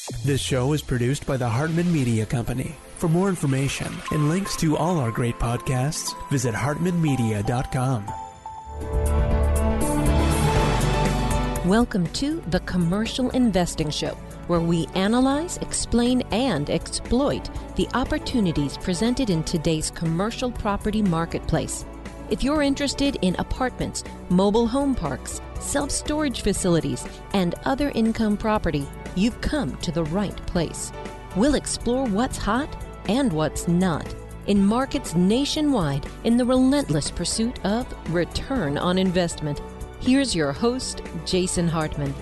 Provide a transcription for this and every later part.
This show is produced by the Hartman Media Company. For more information and links to all our great podcasts, visit hartmanmedia.com. Welcome to The Commercial Investing Show, where we analyze, explain, and exploit the opportunities presented in today's commercial property marketplace. If you're interested in apartments, mobile home parks, self-storage facilities, and other income property, you've come to the right place. We'll explore what's hot and what's not in markets nationwide in the relentless pursuit of return on investment. Here's your host, Jason Hartman.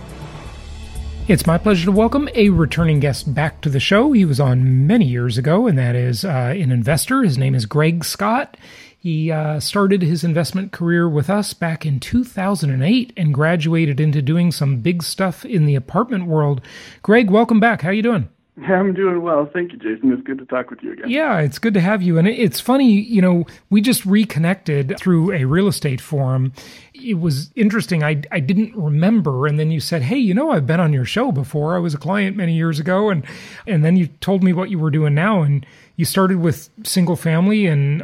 It's my pleasure to welcome a returning guest back to the show. He was on many years ago, and that is an investor. His name is Greg Scott. He started his investment career with us back in 2008 and graduated into doing some big stuff in the apartment world. Greg, welcome back. How you doing? I'm doing well. Thank you, Jason. It's good to talk with you again. Yeah, it's good to have you. And it's funny, we just reconnected through a real estate forum. It was interesting. I didn't remember. And then you said, hey, I've been on your show before. I was a client many years ago. And then you told me what you were doing now. And you started with single family and,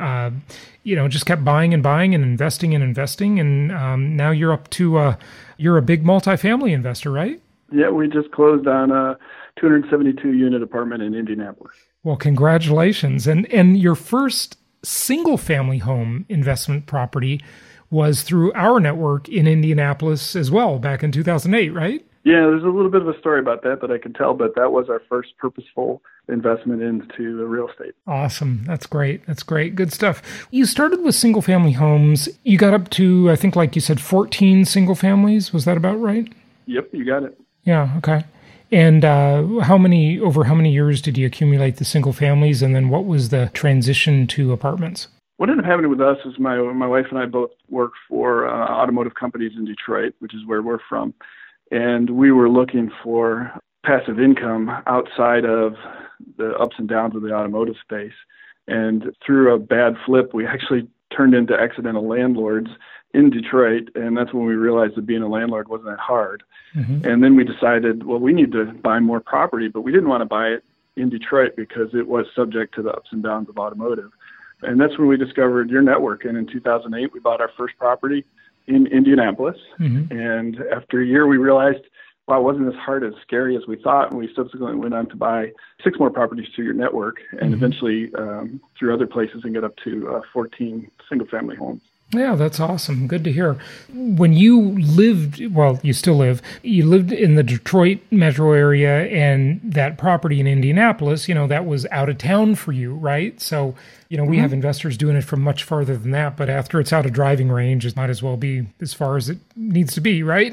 just kept buying and buying and investing and investing. And now you're up to, you're a big multifamily investor, right? Yeah, we just closed on a 272-unit apartment in Indianapolis. Well, congratulations. And your first single-family home investment property was through our network in Indianapolis as well, back in 2008, right? Yeah, there's a little bit of a story about that I can tell, but that was our first purposeful investment into real estate. Awesome. That's great. That's great. Good stuff. You started with single-family homes. You got up to, I think, like you said, 14 single families. Was that about right? Yep, you got it. Yeah, okay. And over how many years did you accumulate the single families, and then what was the transition to apartments? What ended up happening with us is my wife and I both work for automotive companies in Detroit, which is where we're from. And we were looking for passive income outside of the ups and downs of the automotive space. And through a bad flip, we actually turned into accidental landlords in Detroit, and that's when we realized that being a landlord wasn't that hard. Mm-hmm. And then we decided, well, we need to buy more property, but we didn't want to buy it in Detroit because it was subject to the ups and downs of automotive. And that's when we discovered your network. And in 2008, we bought our first property in Indianapolis. Mm-hmm. And after a year, we realized, wow, it wasn't as hard as scary as we thought. And we subsequently went on to buy 6 more properties through your network and eventually through other places and get up to 14 single-family homes. Yeah, that's awesome. Good to hear. When you lived, well, you still live, you lived in the Detroit metro area, and that property in Indianapolis, that was out of town for you, right? So, we have investors doing it from much farther than that, but after it's out of driving range, it might as well be as far as it needs to be, right?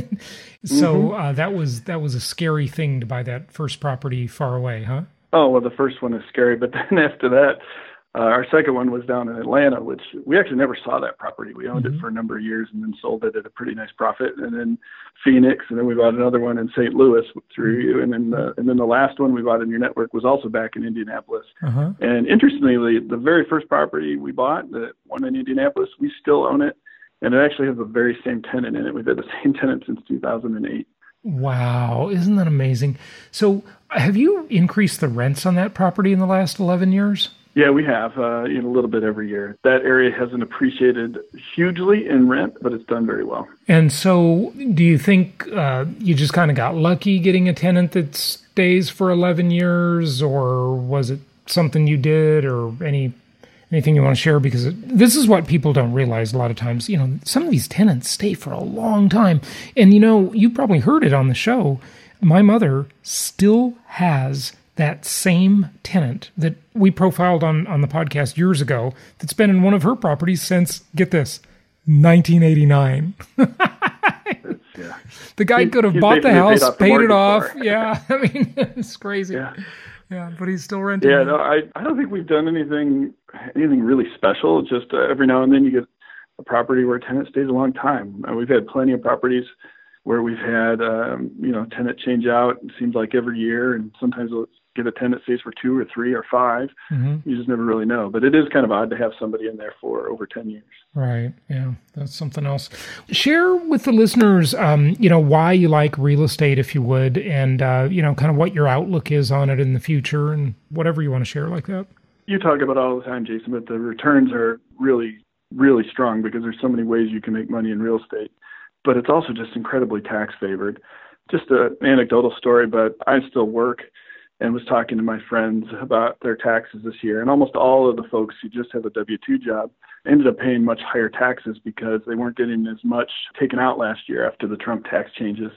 So that was a scary thing to buy that first property far away, huh? Oh, well, the first one is scary, but then after that, our second one was down in Atlanta, which we actually never saw that property. We owned it for a number of years and then sold it at a pretty nice profit. And then Phoenix, and then we bought another one in St. Louis through you. And then the last one we bought in your network was also back in Indianapolis. Uh-huh. And interestingly, the very first property we bought, the one in Indianapolis, we still own it. And it actually has the very same tenant in it. We've had the same tenant since 2008. Wow. Isn't that amazing? So have you increased the rents on that property in the last 11 years? Yeah, we have, a little bit every year. That area hasn't appreciated hugely in rent, but it's done very well. And so do you think you just kind of got lucky getting a tenant that stays for 11 years, or was it something you did, or anything you want to share? Because this is what people don't realize a lot of times. Some of these tenants stay for a long time. And, you probably heard it on the show. My mother still has that same tenant that we profiled on the podcast years ago that's been in one of her properties since, get this, 1989. Yeah. The guy could have bought the house, paid it off. Yeah, I mean, it's crazy. Yeah, but he's still renting. Yeah, no, I don't think we've done anything really special. Just every now and then you get a property where a tenant stays a long time. We've had plenty of properties where we've had, tenant change out, it seems like every year, and sometimes we'll get a tenant stays for 2 or 3 or 5. You just never really know. But it is kind of odd to have somebody in there for over 10 years. Right. Yeah, that's something else. Share with the listeners, why you like real estate, if you would, and, kind of what your outlook is on it in the future and whatever you want to share like that. You talk about it all the time, Jason, but the returns are really, really strong because there's so many ways you can make money in real estate. But it's also just incredibly tax favored. Just an anecdotal story, but I still work and was talking to my friends about their taxes this year. And almost all of the folks who just have a W-2 job ended up paying much higher taxes because they weren't getting as much taken out last year after the Trump tax changes.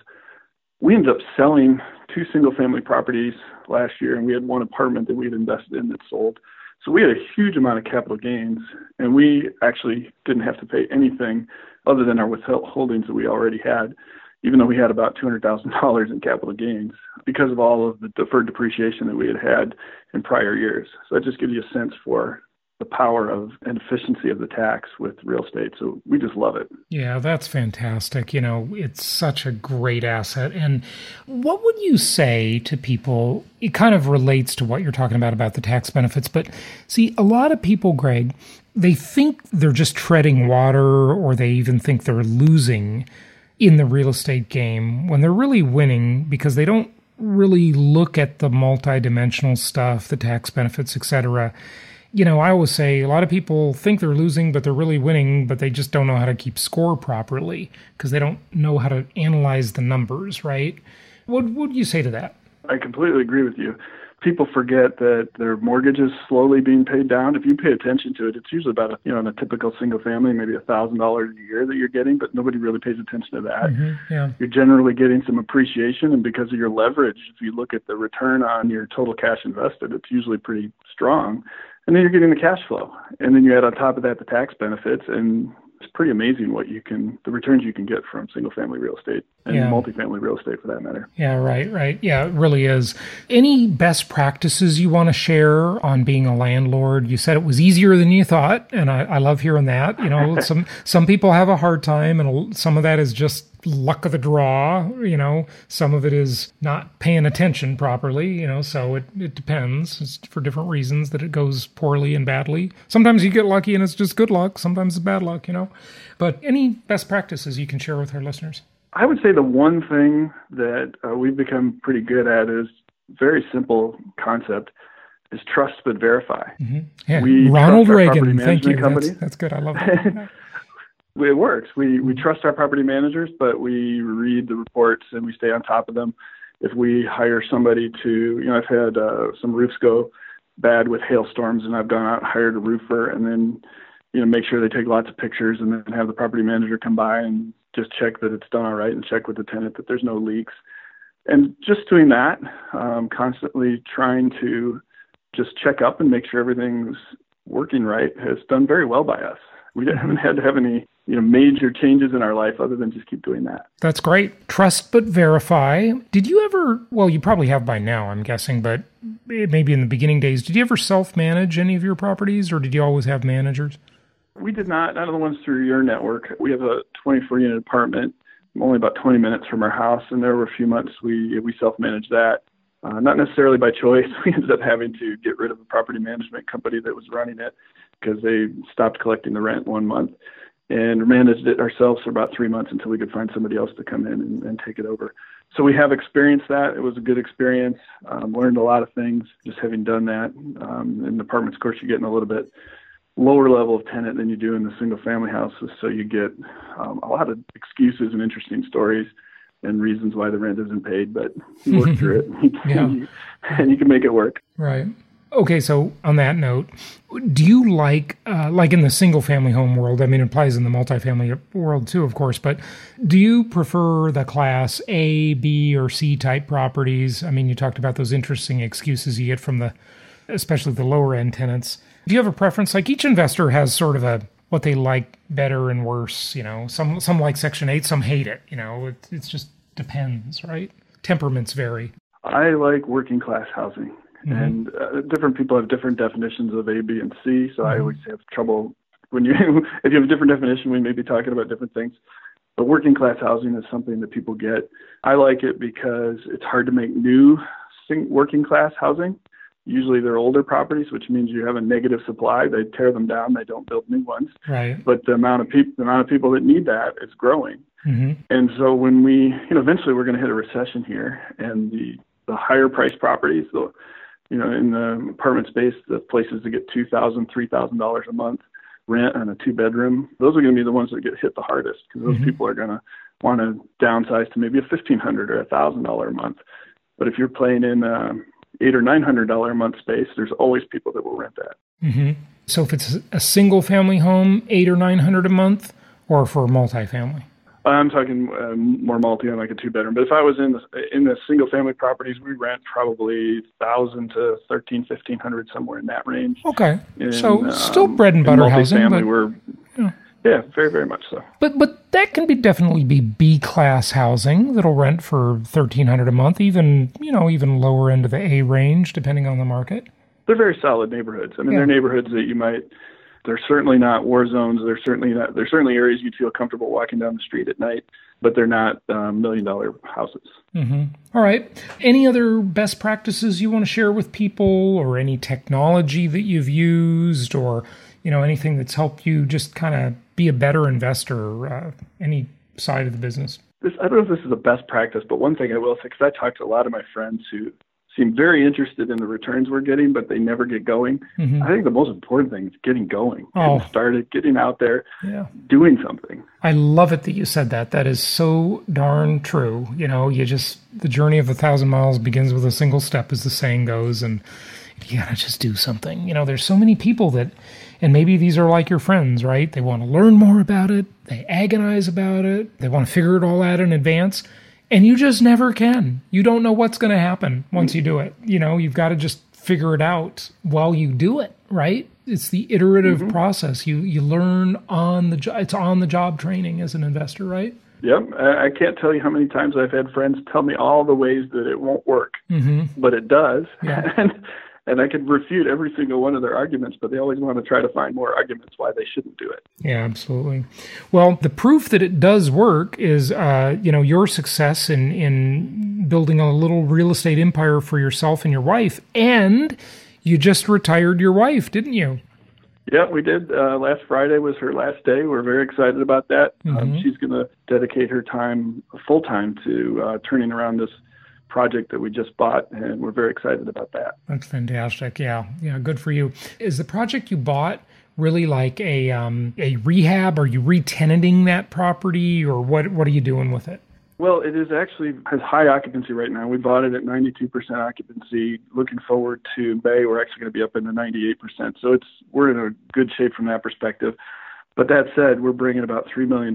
We ended up selling 2 single-family properties last year, and we had 1 apartment that we had invested in that sold. So we had a huge amount of capital gains, and we actually didn't have to pay anything other than our withholdings that we already had, even though we had about $200,000 in capital gains because of all of the deferred depreciation that we had had in prior years. So that just gives you a sense for the power of and efficiency of the tax with real estate. So we just love it. Yeah, that's fantastic. It's such a great asset. And what would you say to people? It kind of relates to what you're talking about the tax benefits. But see, a lot of people, Greg, they think they're just treading water, or they even think they're losing in the real estate game when they're really winning, because they don't really look at the multidimensional stuff, the tax benefits, et cetera. I always say a lot of people think they're losing, but they're really winning, but they just don't know how to keep score properly because they don't know how to analyze the numbers, right? What would you say to that? I completely agree with you. People forget that their mortgage is slowly being paid down. If you pay attention to it, it's usually about, in a typical single family, maybe $1,000 a year that you're getting, but nobody really pays attention to that. Yeah. You're generally getting some appreciation, and because of your leverage, if you look at the return on your total cash invested, it's usually pretty strong. And then you're getting the cash flow. And then you add on top of that the tax benefits, and it's pretty amazing the returns you can get from single family real estate and multifamily real estate for that matter. Yeah, right. Yeah, it really is. Any best practices you want to share on being a landlord? You said it was easier than you thought, and I love hearing that. Some people have a hard time, and some of that is just luck of the draw. Some of it is not paying attention properly, so it depends. It's for different reasons that it goes poorly and badly. Sometimes you get lucky and it's just good luck. Sometimes it's bad luck, But any best practices you can share with our listeners? I would say the one thing that we've become pretty good at is very simple concept is trust but verify. Yeah. We Ronald trust our Reagan, thank you. Companies. That's good. I love that. It works. We trust our property managers, but we read the reports and we stay on top of them. If we hire somebody to, I've had some roofs go bad with hailstorms, and I've gone out and hired a roofer, and then, make sure they take lots of pictures, and then have the property manager come by and just check that it's done all right and check with the tenant that there's no leaks. And just doing that, constantly trying to just check up and make sure everything's working right has done very well by us. We haven't had to have any major changes in our life other than just keep doing that. That's great. Trust but verify. Did you ever, well, you probably have by now, I'm guessing, but maybe in the beginning days, did you ever self-manage any of your properties, or did you always have managers? We did not. None of the ones through your network. We have a 24-unit apartment, only about 20 minutes from our house, and there were a few months we self-managed that. Not necessarily by choice. We ended up having to get rid of the property management company that was running it because they stopped collecting the rent 1 month, and managed it ourselves for about 3 months until we could find somebody else to come in and take it over. So we have experienced that. It was a good experience. Learned a lot of things just having done that. In apartments, of course, you're getting a little bit lower level of tenant than you do in the single family houses. So you get a lot of excuses and interesting stories and reasons why the rent isn't paid, but you work through it and you can make it work. Right. Okay, so on that note, do you like in the single-family home world, I mean, it applies in the multifamily world too, of course, but do you prefer the class A, B, or C type properties? I mean, you talked about those interesting excuses you get from especially the lower-end tenants. Do you have a preference? Like each investor has sort of what they like better and worse, Some like Section 8, some hate it, It just depends, right? Temperaments vary. I like working-class housing. Mm-hmm. And different people have different definitions of A, B, and C. So I always have trouble if you have a different definition, we may be talking about different things. But working class housing is something that people get. I like it because it's hard to make new working class housing. Usually they're older properties, which means you have a negative supply. They tear them down. They don't build new ones. Right. But the amount of people that need that is growing. Mm-hmm. And so when we, eventually we're going to hit a recession here, and the higher priced properties, in the apartment space, the places that get $2,000, $3,000 a month rent and a 2-bedroom, those are going to be the ones that get hit the hardest, because those people are going to want to downsize to maybe a $1,500 or $1,000 a month. But if you're playing in $800 or $900 a month space, there's always people that will rent that. Mm-hmm. So if it's a single family home, $800 or $900 a month, or for a multifamily? I'm talking more multi on like a 2-bedroom. But if I was in the single family properties, we rent probably $1,000 to $1,300, $1,500, somewhere in that range. Okay, so still bread and butter housing, but yeah, very, very much so. But that can definitely be B-class housing that'll rent for $1,300 a month, even lower end of the A range, depending on the market. They're very solid neighborhoods. I mean, they're neighborhoods that they're certainly not war zones. They're certainly areas you'd feel comfortable walking down the street at night, but they're not $1 million houses. Mm-hmm. All right. Any other best practices you want to share with people, or any technology that you've used, or anything that's helped you just kind of be a better investor, any side of the business? I don't know if this is the best practice, but one thing I will say, because I talked to a lot of my friends who seem very interested in the returns we're getting, but they never get going. Mm-hmm. I think the most important thing is getting going, getting started, getting out there, doing something. I love it that you said that. That is so darn true. The journey of 1,000 miles begins with a single step, as the saying goes, and you gotta just do something. There's so many people that, and maybe these are like your friends, right? They want to learn more about it. They agonize about it. They want to figure it all out in advance. And you just never can. You don't know what's going to happen once you do it. You've got to just figure it out while you do it, right? It's the iterative process. You learn on the job. It's on the job training as an investor, right? Yep. I can't tell you how many times I've had friends tell me all the ways that it won't work, but it does. Yeah. And I can refute every single one of their arguments, but they always want to try to find more arguments why they shouldn't do it. Yeah, absolutely. Well, the proof that it does work is, your success in building a little real estate empire for yourself and your wife. And you just retired your wife, didn't you? Yeah, we did. Last Friday was her last day. We're very excited about that. She's going to dedicate her time full time to turning around this project that we just bought, and we're very excited about that. That's fantastic. Yeah, good for you. Is the project you bought really like a rehab? Are you re-tenanting that property, or what are you doing with it? Well, it is actually has high occupancy right now. We bought it at 92% occupancy. Looking forward to May, we're actually going to be up into 98%. So we're in a good shape from that perspective. But that said, we're bringing about $3 million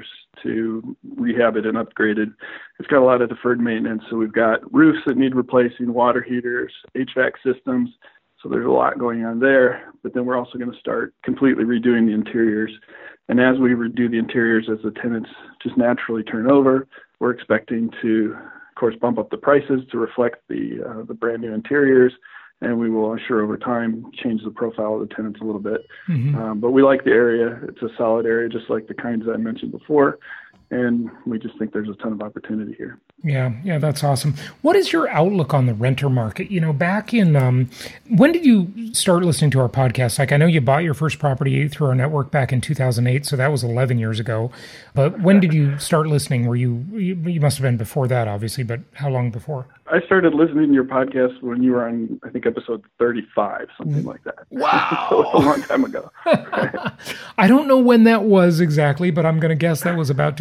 to rehab it and upgrade it. It's got a lot of deferred maintenance. So we've got roofs that need replacing, water heaters, HVAC systems. So there's a lot going on there. But then we're also going to start completely redoing the interiors. And as we redo the interiors, as the tenants just naturally turn over, we're expecting to, of course, bump up the prices to reflect the brand new interiors. And we will, I'm sure, over time, change the profile of the tenants a little bit. But we like the area. It's a solid area, just like the kinds I mentioned before. And we just think there's a ton of opportunity here. Yeah, that's awesome. What is your outlook on the renter market? Back in, when did you start listening to our podcast? Like, I know you bought your first property through our network back in 2008, so that was 11 years ago. But when did you start listening? Were you must have been before that, obviously, but how long before? I started listening to your podcast when you were on, I think, episode 35, something like that. Wow. So it's a long time ago. I don't know when that was exactly, but I'm going to guess that was about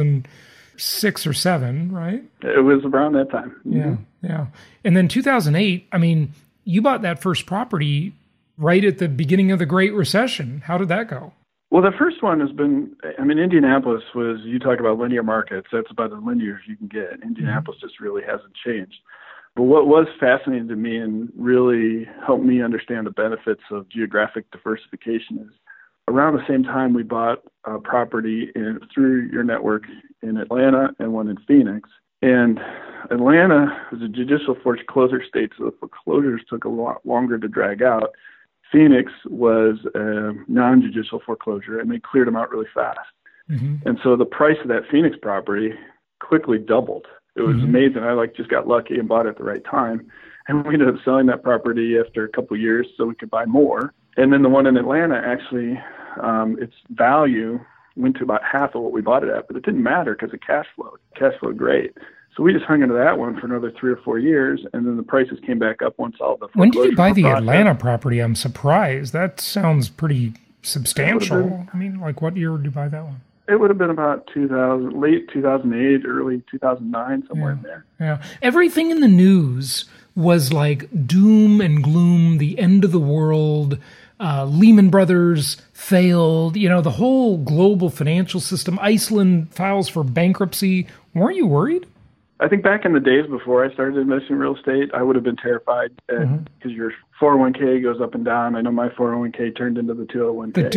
2006 or 7, right? It was around that time. Yeah. And then 2008, I mean, you bought that first property right at the beginning of the Great Recession. How did that go? Well, the first one has been, Indianapolis was, you talk about linear markets, that's about as linear as you can get. Indianapolis just really hasn't changed. But what was fascinating to me and really helped me understand the benefits of geographic diversification is around the same time we bought a property through your network in Atlanta and one in Phoenix. And Atlanta was a judicial foreclosure state, so the foreclosures took a lot longer to drag out. Phoenix was a non-judicial foreclosure, and they cleared them out really fast. And so the price of that Phoenix property quickly doubled. It was amazing. I just got lucky and bought it at the right time. And we ended up selling that property after a couple of years so we could buy more. And then the one in Atlanta, actually, its value went to about half of what we bought it at, but it didn't matter because it cash flowed. Cash flowed great. So we just hung into that one for another 3 or 4 years, and then the prices came back up once all the foreclosure. When did you buy the Atlanta property? I'm surprised. That sounds pretty substantial. I mean, what year did you buy that one? It would have been about late 2008, early 2009, somewhere in there. Yeah. Everything in the news was like doom and gloom, the end of the world, Lehman Brothers failed, the whole global financial system. Iceland files for bankruptcy. Weren't you worried? I think back in the days before I started investing in real estate, I would have been terrified because your 401k goes up and down. I know my 401k turned into the 201k. The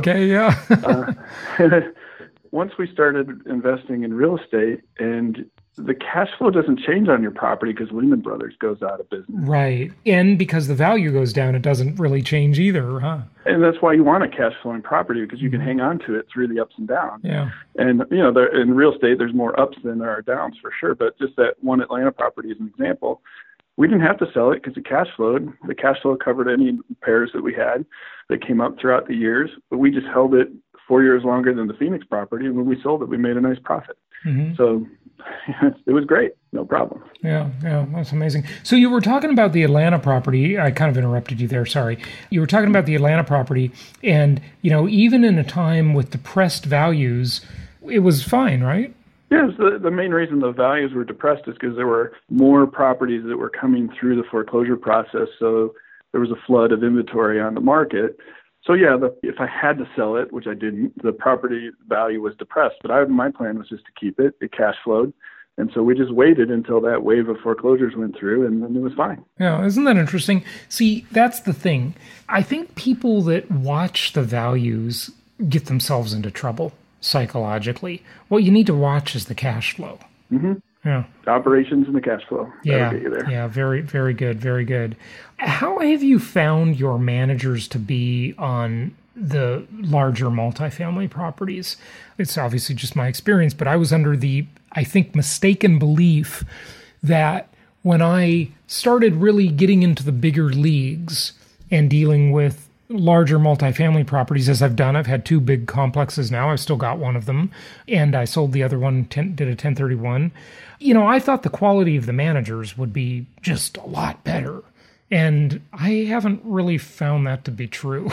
201k, yeah. Once we started investing in real estate, and the cash flow doesn't change on your property because Lehman Brothers goes out of business. Right. And because the value goes down, it doesn't really change either, huh? And that's why you want a cash flowing property, because you can hang on to it through the ups and downs. Yeah. And, in real estate, there's more ups than there are downs for sure. But just that one Atlanta property is an example. We didn't have to sell it because it cash flowed. The cash flow covered any repairs that we had that came up throughout the years. But we just held it 4 years longer than the Phoenix property. And when we sold it, we made a nice profit. So it was great. No problem. Yeah, that's amazing. So you were talking about the Atlanta property. I kind of interrupted you there. Sorry. You were talking about the Atlanta property. And, even in a time with depressed values, it was fine, right? Yes, the main reason the values were depressed is because there were more properties that were coming through the foreclosure process. So there was a flood of inventory on the market. So yeah, if I had to sell it, which I didn't, the property value was depressed. But my plan was just to keep it. It cash flowed. And so we just waited until that wave of foreclosures went through, and then it was fine. Yeah, isn't that interesting? See, that's the thing. I think people that watch the values get themselves into trouble psychologically. What you need to watch is the cash flow. Yeah. The operations and the cash flow. Yeah. Get you there. Yeah. Very, very good. Very good. How have you found your managers to be on the larger multifamily properties? It's obviously just my experience, but I was under the, I think, mistaken belief that when I started really getting into the bigger leagues and dealing with larger multifamily properties, as I've done. I've had 2 big complexes now. I've still got one of them. And I sold the other one, did a 1031. I thought the quality of the managers would be just a lot better. And I haven't really found that to be true,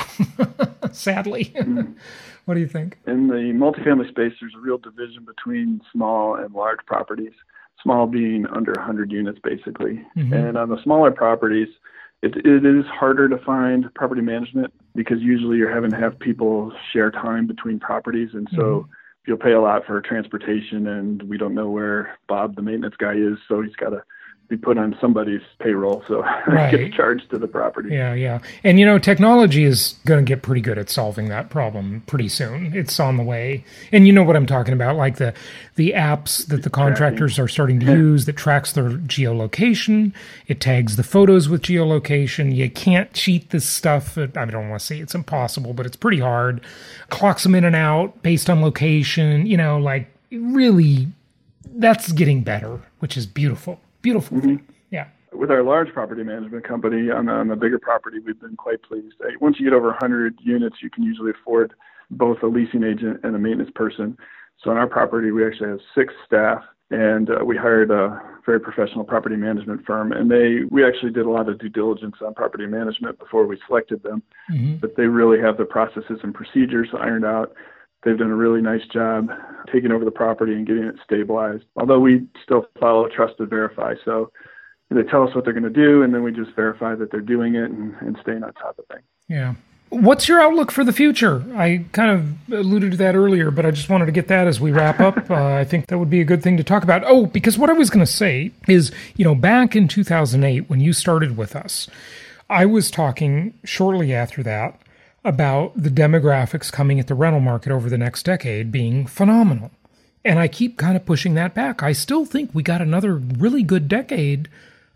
sadly. What do you think? In the multifamily space, there's a real division between small and large properties, small being under 100 units, basically. And on the smaller properties, it is harder to find property management because usually you're having to have people share time between properties. And so you'll pay a lot for transportation, and we don't know where Bob, the maintenance guy, is. So he's got to be put on somebody's payroll. So it gets charged to the property. Yeah. And, technology is going to get pretty good at solving that problem pretty soon. It's on the way. And you know what I'm talking about, like the apps that the contractors are starting to use that tracks their geolocation. It tags the photos with geolocation. You can't cheat this stuff. I don't want to say it's impossible, but it's pretty hard. Clocks them in and out based on location. Really, that's getting better, which is beautiful. Beautiful thing. Yeah. With our large property management company on the bigger property, we've been quite pleased. Once you get over 100 units, you can usually afford both a leasing agent and a maintenance person. So on our property, we actually have 6 staff, and we hired a very professional property management firm. And we actually did a lot of due diligence on property management before we selected them. But they really have the processes and procedures ironed out. They've done a really nice job taking over the property and getting it stabilized, although we still follow trust and verify. So they tell us what they're going to do, and then we just verify that they're doing it and staying on top of things. Yeah. What's your outlook for the future? I kind of alluded to that earlier, but I just wanted to get that as we wrap up. I think that would be a good thing to talk about. Oh, because what I was going to say is, back in 2008, when you started with us, I was talking shortly after that about the demographics coming at the rental market over the next decade being phenomenal. And I keep kind of pushing that back. I still think we got another really good decade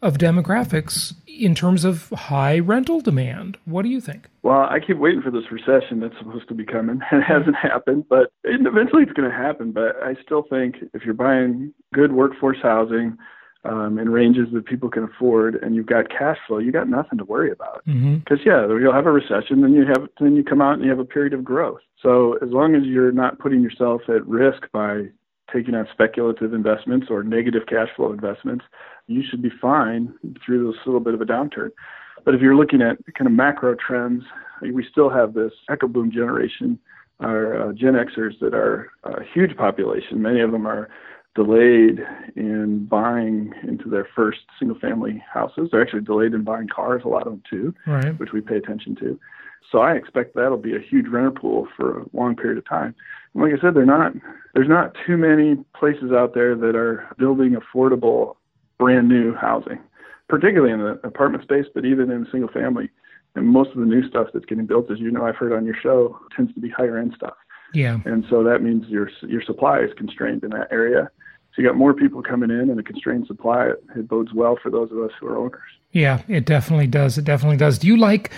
of demographics in terms of high rental demand. What do you think? Well, I keep waiting for this recession that's supposed to be coming. It hasn't happened, but eventually it's going to happen. But I still think if you're buying good workforce housing in ranges that people can afford, and you've got cash flow, you got nothing to worry about. Because you'll have a recession, then you come out and you have a period of growth. So as long as you're not putting yourself at risk by taking on speculative investments or negative cash flow investments, you should be fine through this little bit of a downturn. But if you're looking at kind of macro trends, we still have this echo boom generation, our Gen Xers that are a huge population. Many of them are delayed in buying into their first single-family houses. They're actually delayed in buying cars, a lot of them too, right, which we pay attention to. So I expect that'll be a huge renter pool for a long period of time. And like I said, there's not too many places out there that are building affordable, brand new housing, particularly in the apartment space, but even in single family. And most of the new stuff that's getting built, as you know, I've heard on your show, tends to be higher end stuff. Yeah. And so that means your supply is constrained in that area. So you got more people coming in and a constrained supply. It bodes well for those of us who are owners. Yeah, it definitely does. It definitely does. Do you like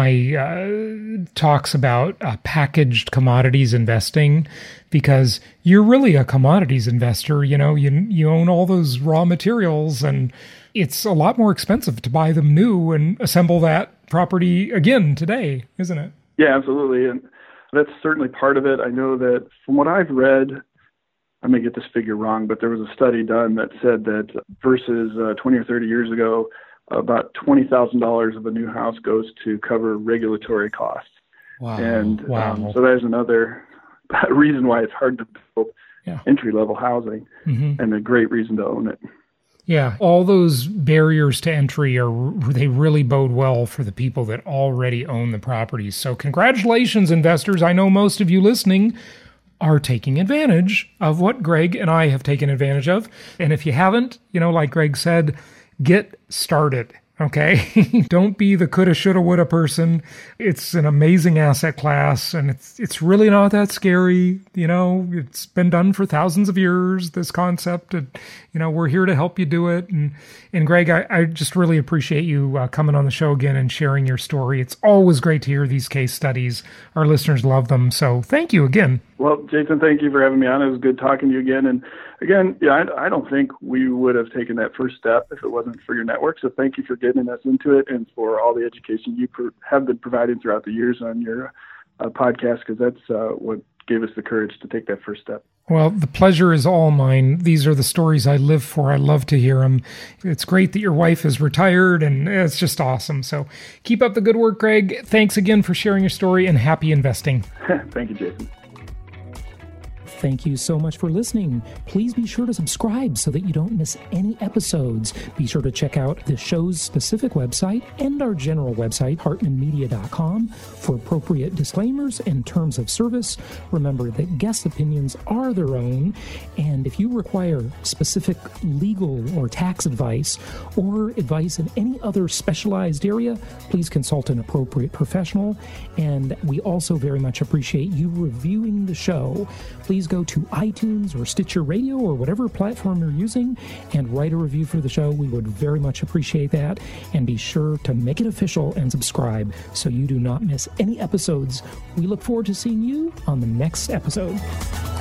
my talks about packaged commodities investing? Because you're really a commodities investor. You know, you own all those raw materials, and it's a lot more expensive to buy them new and assemble that property again today, isn't it? Yeah, absolutely. And that's certainly part of it. I know that from what I've read, I may get this figure wrong, but there was a study done that said that versus 20 or 30 years ago, about $20,000 of a new house goes to cover regulatory costs. Wow. And wow. So there's another reason why it's hard to build entry-level housing, and a great reason to own it. Yeah, all those barriers to entry they really bode well for the people that already own the properties. So congratulations, investors. I know most of you listening are taking advantage of what Greg and I have taken advantage of. And if you haven't, like Greg said, get started. Okay. Don't be the coulda, shoulda, woulda person. It's an amazing asset class, and it's really not that scary. It's been done for thousands of years, this concept, and, we're here to help you do it. And Greg, I just really appreciate you coming on the show again and sharing your story. It's always great to hear these case studies. Our listeners love them. So thank you again. Well, Jason, thank you for having me on. It was good talking to you again. And again, I don't think we would have taken that first step if it wasn't for your network. So thank you for getting us into it and for all the education you have been providing throughout the years on your podcast, because that's what gave us the courage to take that first step. Well, the pleasure is all mine. These are the stories I live for. I love to hear them. It's great that your wife is retired, and it's just awesome. So keep up the good work, Greg. Thanks again for sharing your story, and happy investing. Thank you, Jason. Thank you so much for listening. Please be sure to subscribe so that you don't miss any episodes. Be sure to check out the show's specific website and our general website, hartmanmedia.com, for appropriate disclaimers and terms of service. Remember that guest opinions are their own, and if you require specific legal or tax advice or advice in any other specialized area, please consult an appropriate professional. And we also very much appreciate you reviewing the show. Please go to iTunes or Stitcher Radio or whatever platform you're using and write a review for the show. We would very much appreciate that. And be sure to make it official and subscribe so you do not miss any episodes. We look forward to seeing you on the next episode.